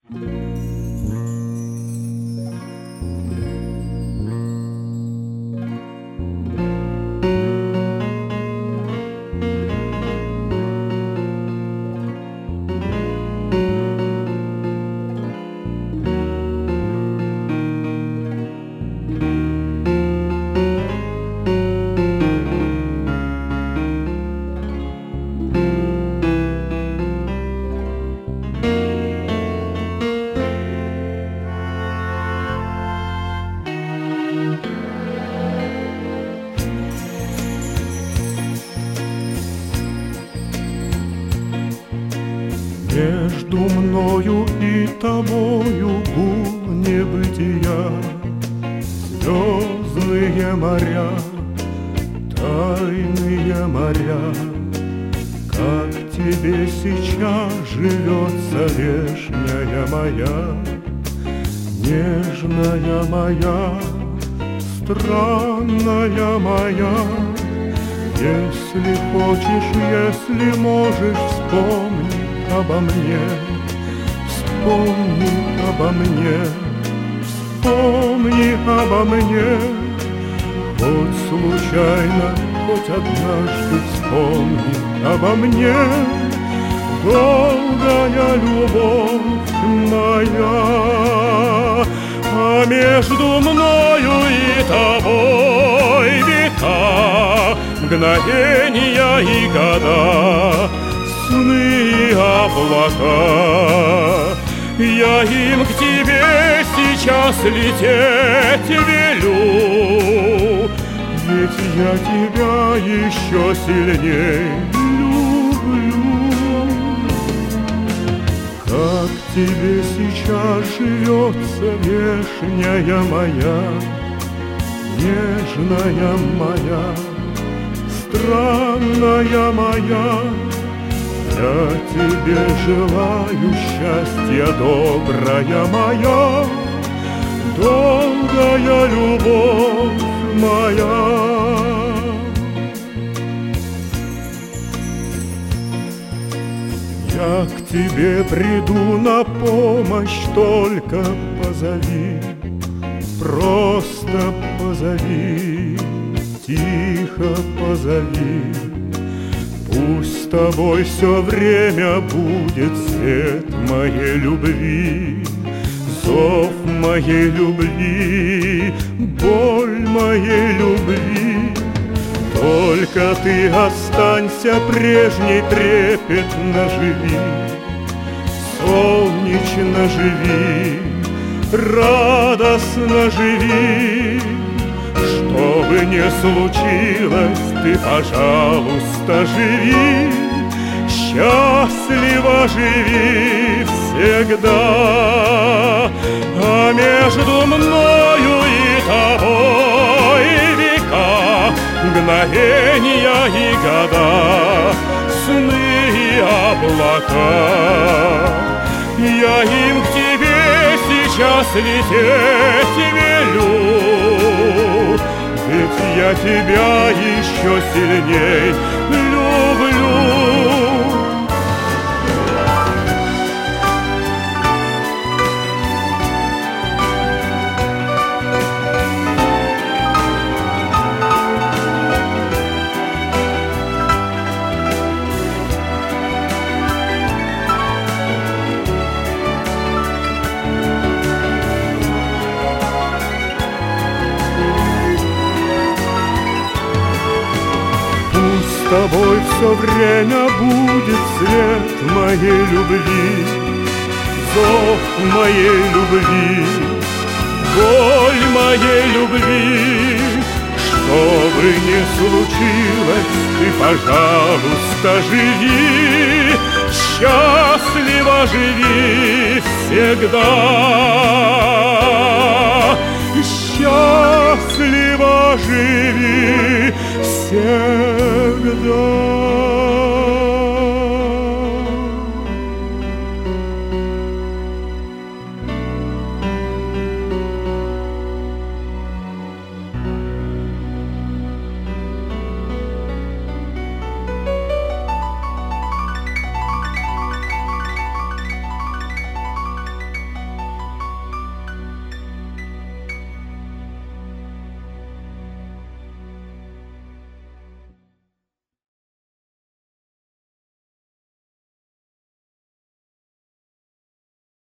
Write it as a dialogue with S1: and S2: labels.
S1: Между мною и тобою гул небытия, звездные моря, тайные моря. Как тебе сейчас живется, вешняя моя, нежная моя, странная моя? Если хочешь, если можешь, вспомни обо мне, вспомни обо мне, вспомни обо мне. Хоть случайно, хоть однажды вспомни обо мне. Долгая любовь моя, а между мною и тобой века, мгновения и года, сны и облака. Я им к тебе сейчас лететь велю, ведь я тебя еще сильней люблю. Как тебе сейчас живется, вешняя моя, нежная моя, странная моя? Я тебе желаю счастья, добрая моя, долгая любовь моя. Я к тебе приду на помощь, только позови, просто позови, тихо позови. Пусть с тобой все время будет свет моей любви, зов моей любви, боль моей любви. Только ты останься прежней, трепетно живи, солнечно живи, радостно живи. Что бы ни случилось, ты, пожалуйста, живи, счастливо живи всегда. А между мною и тобой века, мгновения и года, сны и облака. Я им к тебе сейчас лететь велю, ведь я тебя еще сильней люблю. С тобой все время будет свет моей любви, зов моей любви, боль моей любви. Что бы ни случилось, ты, пожалуйста, живи, счастливо живи всегда, счастливо живи всегда.